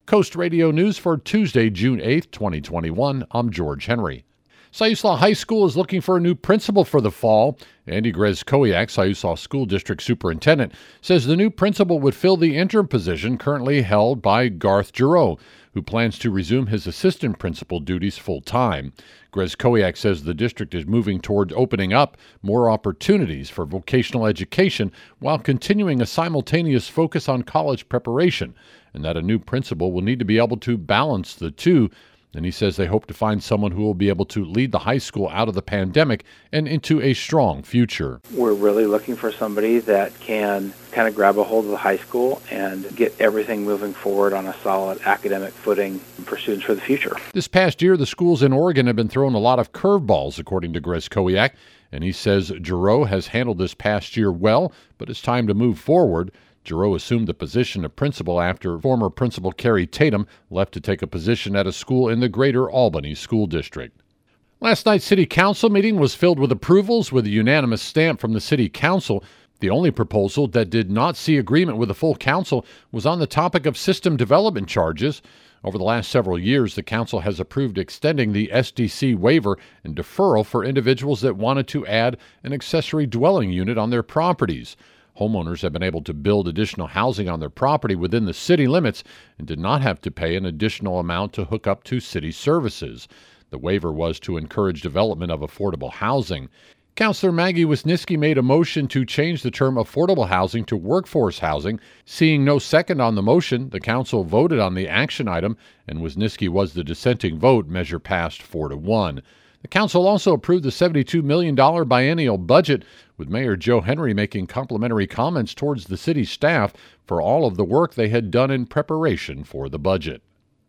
Coast Radio News for Tuesday, June 8th, 2021. I'm George Henry. Siuslaw High School is looking for a new principal for the fall. Andy Grezkowiak, Siuslaw School District Superintendent, says the new principal would fill the interim position currently held by Garth Giroux, who plans to resume his assistant principal duties full-time. Grezkowiak says the district is moving toward opening up more opportunities for vocational education while continuing a simultaneous focus on college preparation, and that a new principal will need to be able to balance the two. And he says they hope to find someone who will be able to lead the high school out of the pandemic and into a strong future. We're really looking for somebody that can kind of grab a hold of the high school and get everything moving forward on a solid academic footing for students for the future. This past year, the schools in Oregon have been throwing a lot of curveballs, according to Grezkowiak, and he says Giroux has handled this past year well, but it's time to move forward. Giroux assumed the position of principal after former principal Carrie Tatum left to take a position at a school in the Greater Albany School District. Last night's City Council meeting was filled with approvals with a unanimous stamp from the City Council. The only proposal that did not see agreement with the full council was on the topic of system development charges. Over the last several years, the council has approved extending the SDC waiver and deferral for individuals that wanted to add an accessory dwelling unit on their properties. Homeowners have been able to build additional housing on their property within the city limits and did not have to pay an additional amount to hook up to city services. The waiver was to encourage development of affordable housing. Councillor Maggie Wisniewski made a motion to change the term affordable housing to workforce housing. Seeing no second on the motion, the council voted on the action item, and Wisniewski was the dissenting vote. Measure passed 4-1. The council also approved the $72 million biennial budget, with Mayor Joe Henry making complimentary comments towards the city staff for all of the work they had done in preparation for the budget.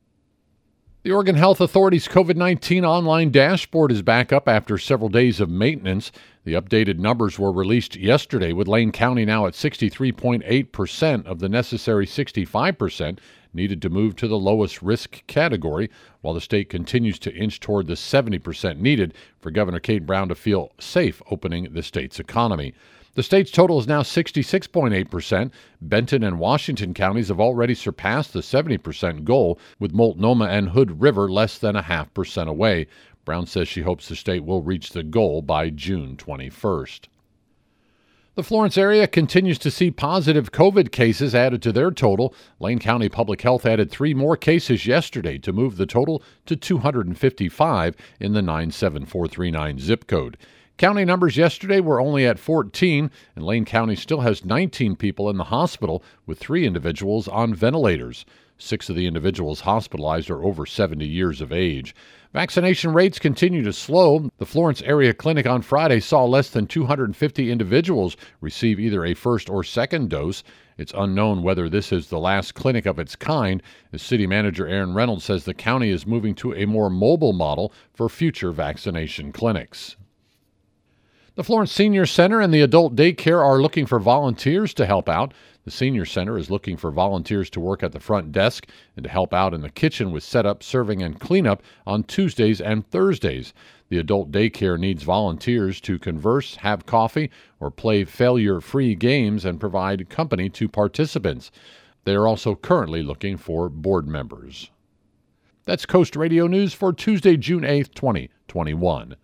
The Oregon Health Authority's COVID-19 online dashboard is back up after several days of maintenance. The updated numbers were released yesterday, with Lane County now at 63.8% of the necessary 65% needed to move to the lowest risk category, while the state continues to inch toward the 70% needed for Governor Kate Brown to feel safe opening the state's economy. The state's total is now 66.8%. Benton and Washington counties have already surpassed the 70% goal, with Multnomah and Hood River less than 0.5% away. Brown says she hopes the state will reach the goal by June 21st. The Florence area continues to see positive COVID cases added to their total. Lane County Public Health added 3 more cases yesterday to move the total to 255 in the 97439 zip code. County numbers yesterday were only at 14, and Lane County still has 19 people in the hospital, with 3 individuals on ventilators. 6 of the individuals hospitalized are over 70 years of age. Vaccination rates continue to slow. The Florence Area Clinic on Friday saw less than 250 individuals receive either a first or second dose. It's unknown whether this is the last clinic of its kind. As City Manager Aaron Reynolds says the county is moving to a more mobile model for future vaccination clinics. The Florence Senior Center and the adult daycare are looking for volunteers to help out. The Senior Center is looking for volunteers to work at the front desk and to help out in the kitchen with setup, serving, and cleanup on Tuesdays and Thursdays. The adult daycare needs volunteers to converse, have coffee, or play failure-free games and provide company to participants. They are also currently looking for board members. That's Coast Radio News for Tuesday, June 8th, 2021.